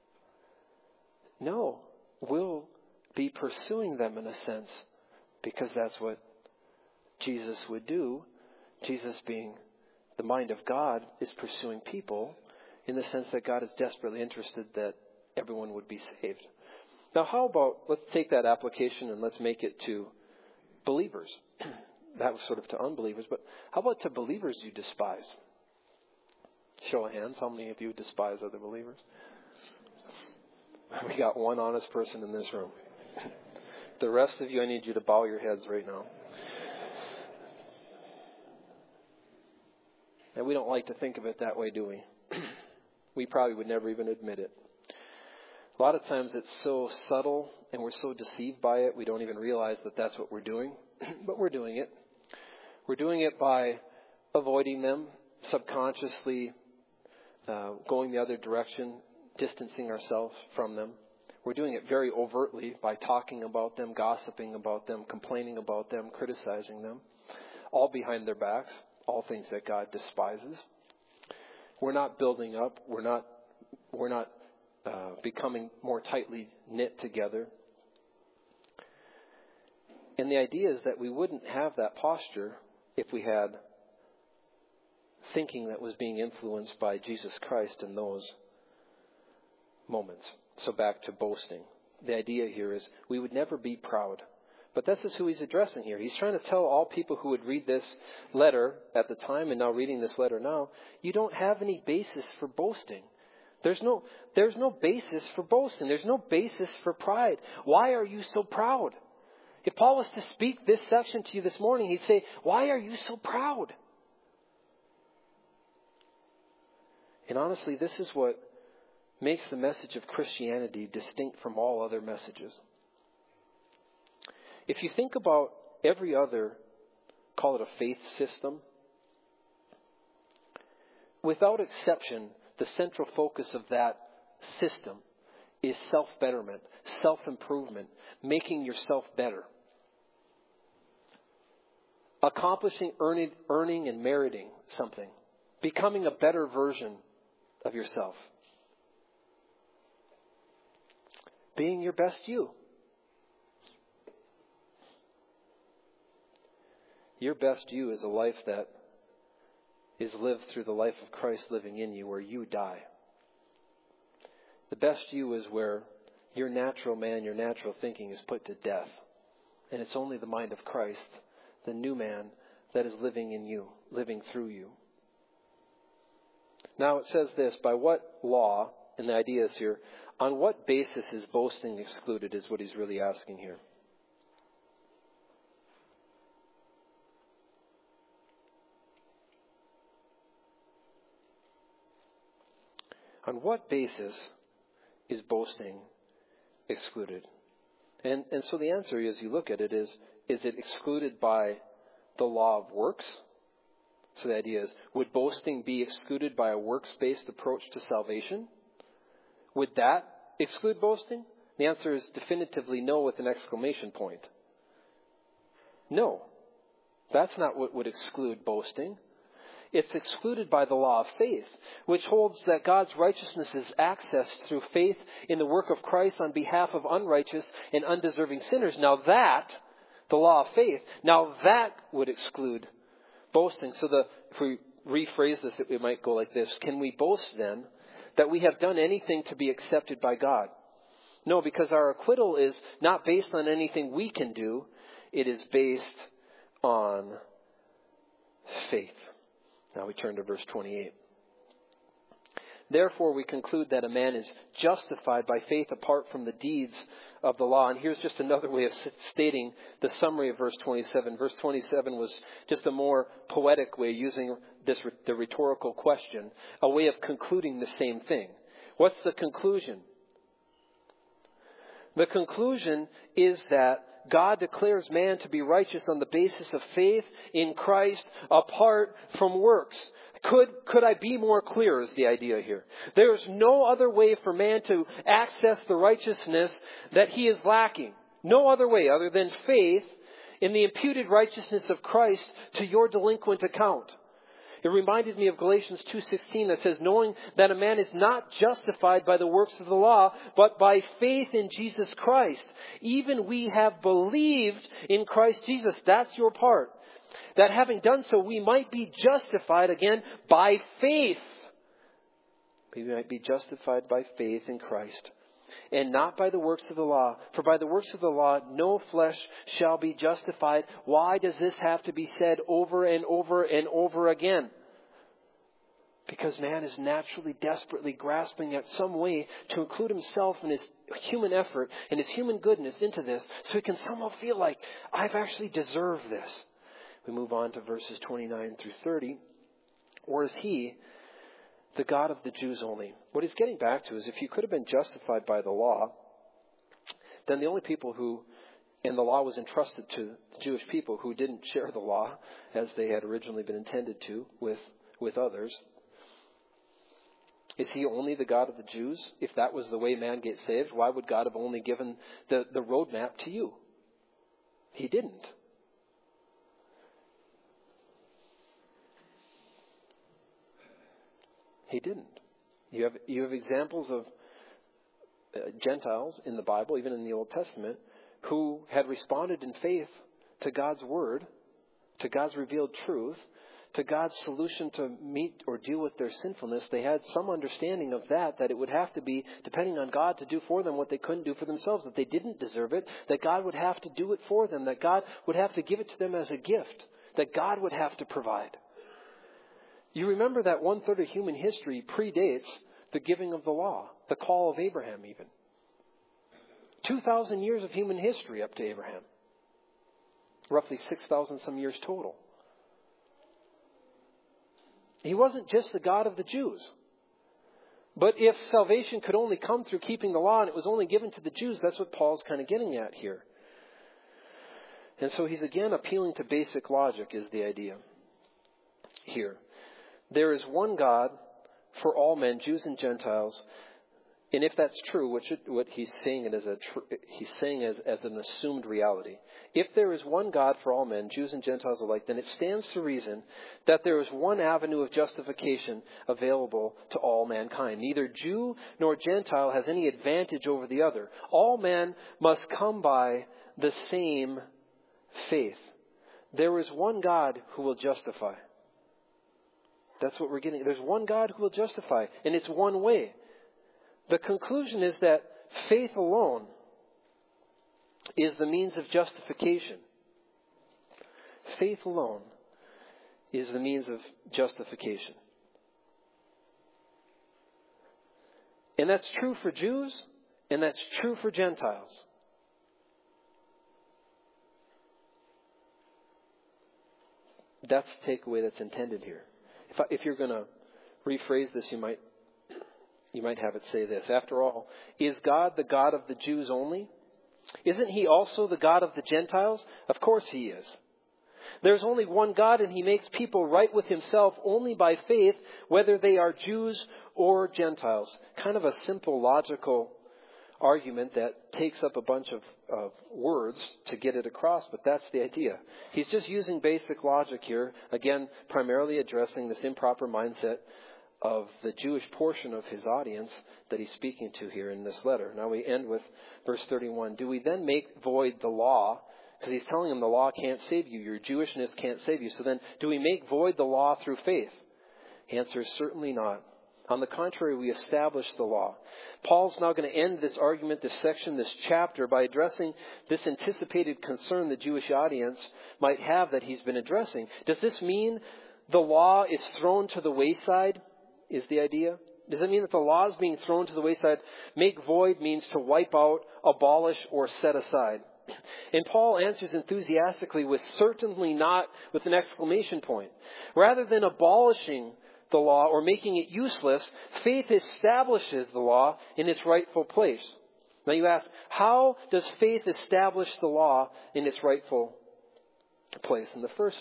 No, we'll be pursuing them in a sense, because that's what Jesus would do. Jesus, being the mind of God, is pursuing people in the sense that God is desperately interested that everyone would be saved. Now, how about, let's take that application and let's make it to believers. That was sort of to unbelievers, but how about to believers you despise? Show of hands, how many of you despise other believers? We got one honest person in this room. The rest of you, I need you to bow your heads right now. And we don't like to think of it that way, do we? We probably would never even admit it. A lot of times it's so subtle and we're so deceived by it, we don't even realize that that's what we're doing. But we're doing it. We're doing it by avoiding them, subconsciously uh, going the other direction, distancing ourselves from them. We're doing it very overtly by talking about them, gossiping about them, complaining about them, criticizing them, all behind their backs, all things that God despises. We're not building up. We're not, we're not uh, becoming more tightly knit together. And the idea is that we wouldn't have that posture if we had thinking that was being influenced by Jesus Christ in those moments. So back to boasting. The idea here is we would never be proud. But this is who he's addressing here. He's trying to tell all people who would read this letter at the time and now reading this letter now, you don't have any basis for boasting. There's no, there's no basis for boasting. There's no basis for pride. Why are you so proud? If Paul was to speak this section to you this morning, he'd say, why are you so proud? And honestly, this is what makes the message of Christianity distinct from all other messages. If you think about every other, call it a faith system, without exception, the central focus of that system is self-betterment, self-improvement, making yourself better. Accomplishing, earning, earning and meriting something. Becoming a better version of yourself. Being your best you. Your best you is a life that is lived through the life of Christ living in you, where you die. The best you is where your natural man, your natural thinking is put to death. And it's only the mind of Christ, the new man, that is living in you, living through you. Now it says this, by what law, and the idea is here, on what basis is boasting excluded is what he's really asking here. On what basis is boasting excluded? And and so the answer, as you look at it, is, is it excluded by the law of works? So the idea is, would boasting be excluded by a works-based approach to salvation? Would that exclude boasting? The answer is definitively no with an exclamation point. No. That's not what would exclude boasting. It's excluded by the law of faith, which holds that God's righteousness is accessed through faith in the work of Christ on behalf of unrighteous and undeserving sinners. Now that, the law of faith, now that would exclude boasting. So the, if we rephrase this, it might go like this. Can we boast then that we have done anything to be accepted by God? No, because our acquittal is not based on anything we can do. It is based on faith. Now we turn to verse twenty-eight. Therefore we conclude that a man is justified by faith apart from the deeds of the law. And here's just another way of stating the summary of verse twenty-seven. Verse twenty-seven was just a more poetic way, using this the rhetorical question, a way of concluding the same thing. What's the conclusion? The conclusion is that God declares man to be righteous on the basis of faith in Christ apart from works. Could, could I be more clear is the idea here. There is no other way for man to access the righteousness that he is lacking. No other way other than faith in the imputed righteousness of Christ to your delinquent account. It reminded me of Galatians two sixteen that says, knowing that a man is not justified by the works of the law, but by faith in Jesus Christ. Even we have believed in Christ Jesus. That's your part. That having done so, we might be justified again by faith. We might be justified by faith in Christ, and not by the works of the law. For by the works of the law, no flesh shall be justified. Why does this have to be said over and over and over again? Because man is naturally, desperately grasping at some way to include himself and his human effort and his human goodness into this, so he can somehow feel like, I've actually deserved this. We move on to verses twenty-nine through thirty. Or is he the God of the Jews only? What he's getting back to is, if you could have been justified by the law, then the only people who, and the law was entrusted to the Jewish people who didn't share the law as they had originally been intended to with, with others. Is he only the God of the Jews? If that was the way man gets saved, why would God have only given the, the roadmap to you? He didn't. He didn't. You have you have examples of uh, Gentiles in the Bible, even in the Old Testament, who had responded in faith to God's word, to God's revealed truth, to God's solution to meet or deal with their sinfulness. They had some understanding of that, that it would have to be depending on God to do for them what they couldn't do for themselves, that they didn't deserve it, that God would have to do it for them, that God would have to give it to them as a gift, that God would have to provide. You remember that one-third of human history predates the giving of the law, the call of Abraham even. two thousand years of human history up to Abraham. Roughly six thousand some years total. He wasn't just the God of the Jews. But if salvation could only come through keeping the law and it was only given to the Jews, that's what Paul's kind of getting at here. And so he's again appealing to basic logic is the idea here. There is one God for all men, Jews and Gentiles. And if that's true, what, should, what he's saying it as a tr- he's saying as, as an assumed reality. If there is one God for all men, Jews and Gentiles alike, then it stands to reason that there is one avenue of justification available to all mankind. Neither Jew nor Gentile has any advantage over the other. All men must come by the same faith. There is one God who will justify. That's what we're getting. There's one God who will justify, and it's one way. The conclusion is that faith alone is the means of justification. Faith alone is the means of justification. And that's true for Jews, and that's true for Gentiles. That's the takeaway that's intended here. If, I, if you're going to rephrase this, you might You might have it say this. After all, is God the God of the Jews only? Isn't he also the God of the Gentiles? Of course he is. There's only one God, and he makes people right with himself only by faith, whether they are Jews or Gentiles. Kind of a simple, logical argument that takes up a bunch of, of words to get it across, but that's the idea. He's just using basic logic here, again, primarily addressing this improper mindset of the Jewish portion of his audience that he's speaking to here in this letter. Now we end with verse thirty-one. Do we then make void the law? Because he's telling them the law can't save you. Your Jewishness can't save you. So then, do we make void the law through faith? Answer is certainly not. On the contrary, we establish the law. Paul's now going to end this argument, this section, this chapter, by addressing this anticipated concern the Jewish audience might have that he's been addressing. Does this mean the law is thrown to the wayside? Is the idea? Does it mean that the law is being thrown to the wayside? Make void means to wipe out, abolish, or set aside. And Paul answers enthusiastically with certainly not, with an exclamation point. Rather than abolishing the law or making it useless, faith establishes the law in its rightful place. Now you ask, how does faith establish the law in its rightful place? And the first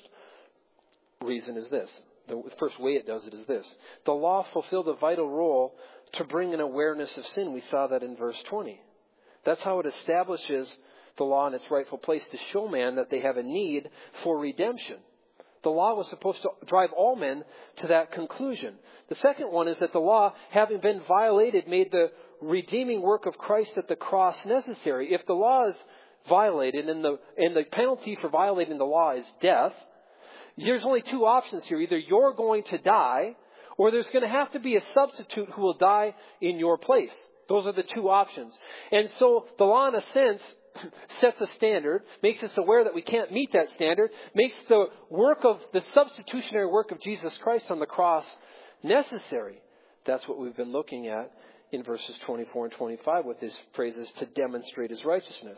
reason is this. The first way it does it is this. The law fulfilled a vital role to bring an awareness of sin. We saw that in verse twenty. That's how it establishes the law in its rightful place, to show man that they have a need for redemption. The law was supposed to drive all men to that conclusion. The second one is that the law, having been violated, made the redeeming work of Christ at the cross necessary. If the law is violated and the, and the penalty for violating the law is death, there's only two options here. Either you're going to die, or there's going to have to be a substitute who will die in your place. Those are the two options. And so the law, in a sense, sets a standard, makes us aware that we can't meet that standard, makes the work of, the substitutionary work of Jesus Christ on the cross necessary. That's what we've been looking at in verses twenty-four and twenty-five with his phrases, to demonstrate his righteousness.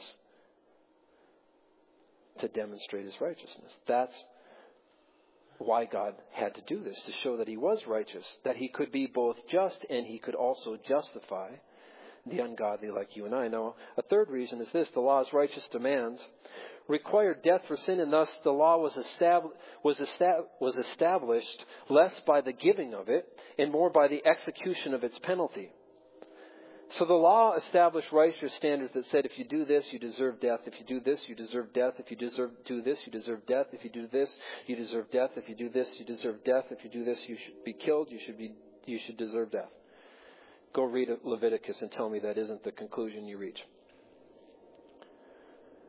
To demonstrate his righteousness. That's why God had to do this, to show that he was righteous, that he could be both just and he could also justify the ungodly like you and I. Now, a third reason is this: the law's righteous demands required death for sin, and thus the law was, estab- was, estab- was established less by the giving of it and more by the execution of its penalty. So the law established righteous standards that said, if you do this, you deserve death. If you do this, you deserve death. If you deserve do this, you deserve death. If you do this, you deserve death. If you do this, you deserve death. If you do this, you should be killed. You should be you should deserve death. Go read Leviticus and tell me that isn't the conclusion you reach.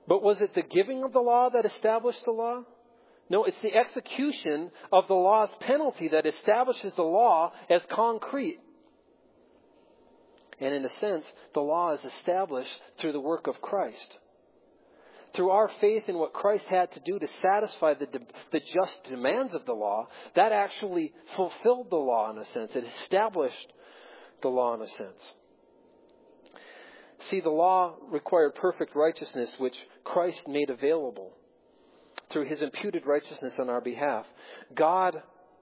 But was it the giving of the law that established the law? No, it's the execution of the law's penalty that establishes the law as concrete. And in a sense, the law is established through the work of Christ. Through our faith in what Christ had to do to satisfy the, the just demands of the law, that actually fulfilled the law in a sense. It established the law in a sense. See, the law required perfect righteousness, which Christ made available through His imputed righteousness on our behalf. God,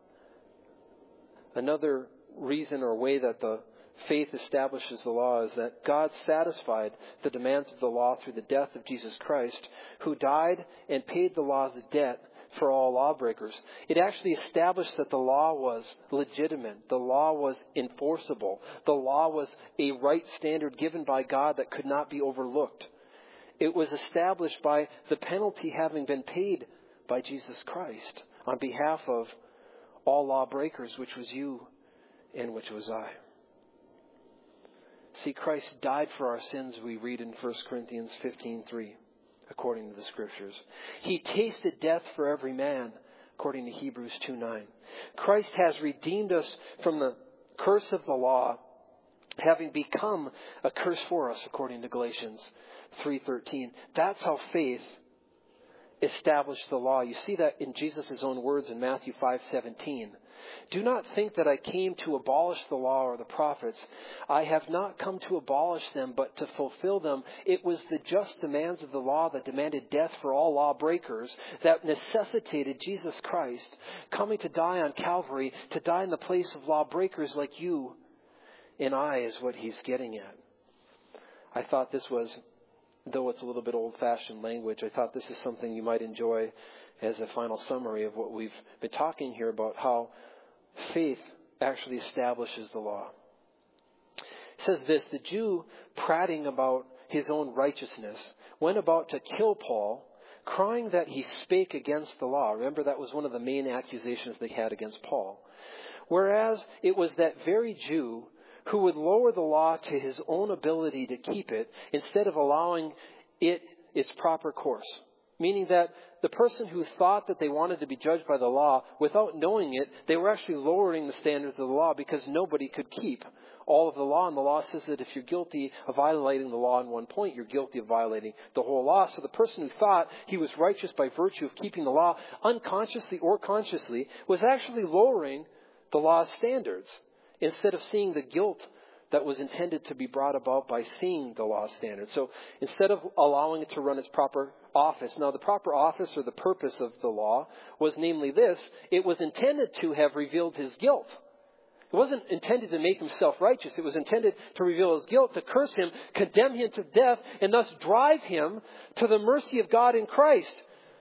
another reason or way that the faith establishes the law is that God satisfied the demands of the law through the death of Jesus Christ, who died and paid the law's debt for all lawbreakers. It actually established that the law was legitimate. The law was enforceable. The law was a right standard given by God that could not be overlooked. It was established by the penalty having been paid by Jesus Christ on behalf of all lawbreakers, which was you and which was I. See, Christ died for our sins, we read in First Corinthians fifteen three, according to the Scriptures. He tasted death for every man, according to Hebrews two nine. Christ has redeemed us from the curse of the law, having become a curse for us, according to Galatians three thirteen. That's how faith established the law. You see that in Jesus' own words in Matthew five seventeen. Do not think that I came to abolish the law or the prophets. I have not come to abolish them, but to fulfill them. It was the just demands of the law that demanded death for all lawbreakers that necessitated Jesus Christ coming to die on Calvary, to die in the place of lawbreakers like you and I, is what He's getting at. I thought this was, though it's a little bit old-fashioned language, I thought this is something you might enjoy as a final summary of what we've been talking here about, how faith actually establishes the law. It says this: the Jew, prating about his own righteousness, went about to kill Paul, crying that he spake against the law. Remember, that was one of the main accusations they had against Paul. Whereas it was that very Jew who would lower the law to his own ability to keep it instead of allowing it its proper course. Meaning that the person who thought that they wanted to be judged by the law, without knowing it, they were actually lowering the standards of the law because nobody could keep all of the law. And the law says that if you're guilty of violating the law in one point, you're guilty of violating the whole law. So the person who thought he was righteous by virtue of keeping the law, unconsciously or consciously, was actually lowering the law's standards instead of seeing the guilt that was intended to be brought about by seeing the law standard. So instead of allowing it to run its proper office. Now, the proper office or the purpose of the law was namely this: it was intended to have revealed his guilt. It wasn't intended to make him self-righteous. It was intended to reveal his guilt, to curse him, condemn him to death, and thus drive him to the mercy of God in Christ,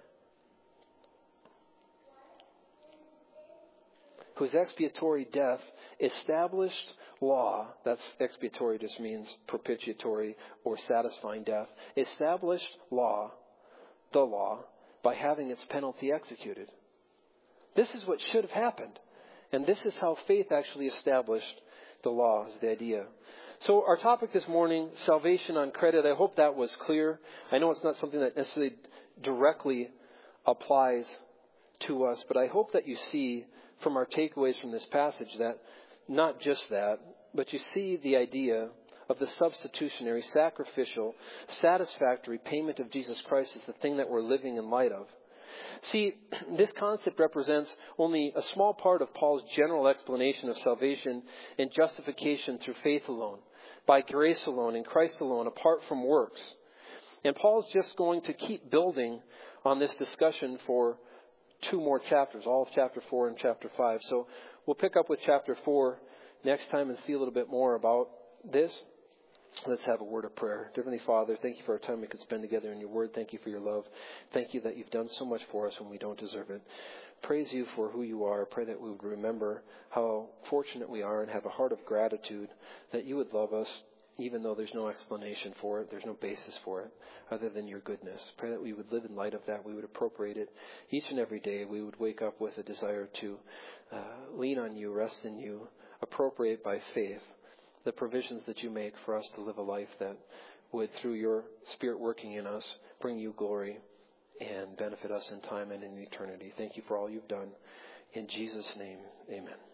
whose expiatory death established law. That's expiatory, just means propitiatory or satisfying death. Established law, the law, by having its penalty executed. This is what should have happened. And this is how faith actually established the law, is the idea. So our topic this morning, salvation on credit, I hope that was clear. I know it's not something that necessarily directly applies to us, but I hope that you see from our takeaways from this passage that not just that, but you see the idea of the substitutionary, sacrificial, satisfactory payment of Jesus Christ as the thing that we're living in light of. See, this concept represents only a small part of Paul's general explanation of salvation and justification through faith alone, by grace alone, in Christ alone, apart from works. And Paul's just going to keep building on this discussion for two more chapters, all of chapter four and chapter five. So we'll pick up with chapter four next time and see a little bit more about this. Let's have a word of prayer. Dear Heavenly Father, thank you for our time we could spend together in your word. Thank you for your love. Thank you that you've done so much for us when we don't deserve it. Praise you for who you are. Pray that we would remember how fortunate we are and have a heart of gratitude that you would love us even though there's no explanation for it, there's no basis for it other than your goodness. Pray that we would live in light of that. We would appropriate it each and every day. We would wake up with a desire to uh, lean on you, rest in you, appropriate by faith the provisions that you make for us to live a life that would, through your Spirit working in us, bring you glory and benefit us in time and in eternity. Thank you for all you've done. In Jesus' name, amen.